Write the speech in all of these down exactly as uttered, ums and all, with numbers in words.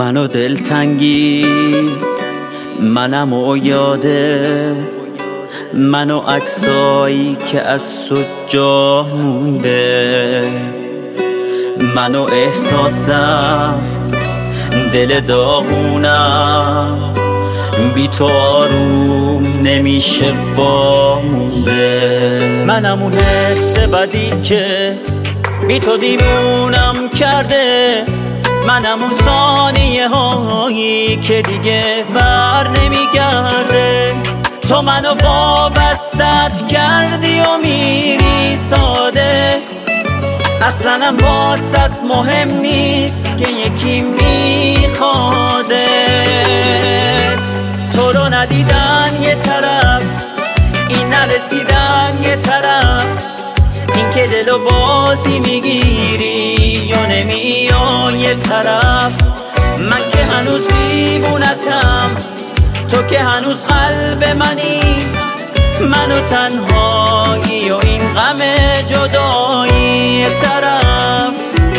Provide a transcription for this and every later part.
منو دلتنگی، منم و یاده، منو عکسایی که از تو جا مونده، منو احساسم دل داغونم، بی تو آروم نمیشه با مونده. منم اون حس بدی که بی تو دیوونم کرده، منم اون ثانیه هایی که دیگه بر نمیگرده. تو منو وابستت کردی و میری ساده، اصلا واسط مهم نیست که یکی میخوادت. تو رو ندیدن یه طرف، این نرسیدن یه طرف، این که دلو بازی میگیری یا نمیای یه طرف. من که هنوز دیوونتم، تو که هنوز قلب منی، منو تنهایی و این غم جدایی یه طرف.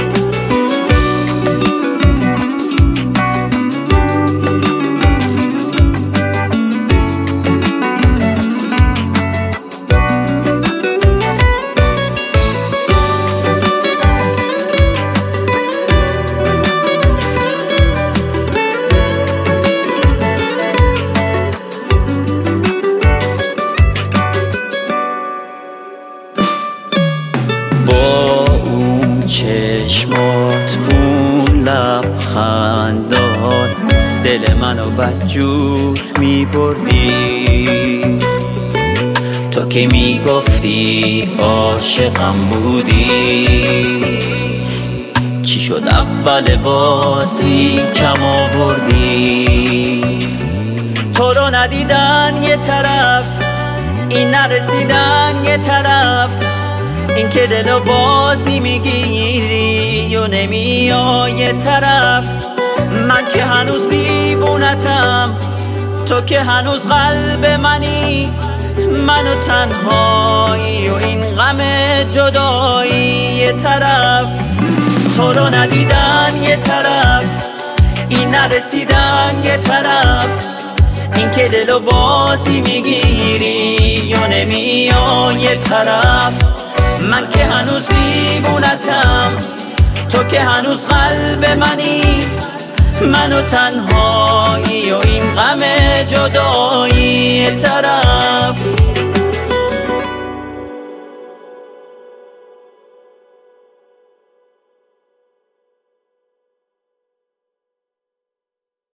چشمات اون لبخندات دل منو بدجور میبردی. تو که میگفتی عاشقم بودی، چی شد اول بازی کم آوردی؟ تو رو ندیدن یه طرف، این نرسیدن یه طرف، این که دلو بازی میگیری و نمیای یه طرف. من که هنوز دیوونتم، تو که هنوز قلب منی، منو تنهایی و این غم جدایی یه طرف. تو رو ندیدن یه طرف، این نرسیدن یه طرف، این که دلو بازی میگیری و نمیای یه طرف. من که هنوز دیوونتم، تو که هنوز قلب منی، منو تنهایی و این غم جدایی یه طرف.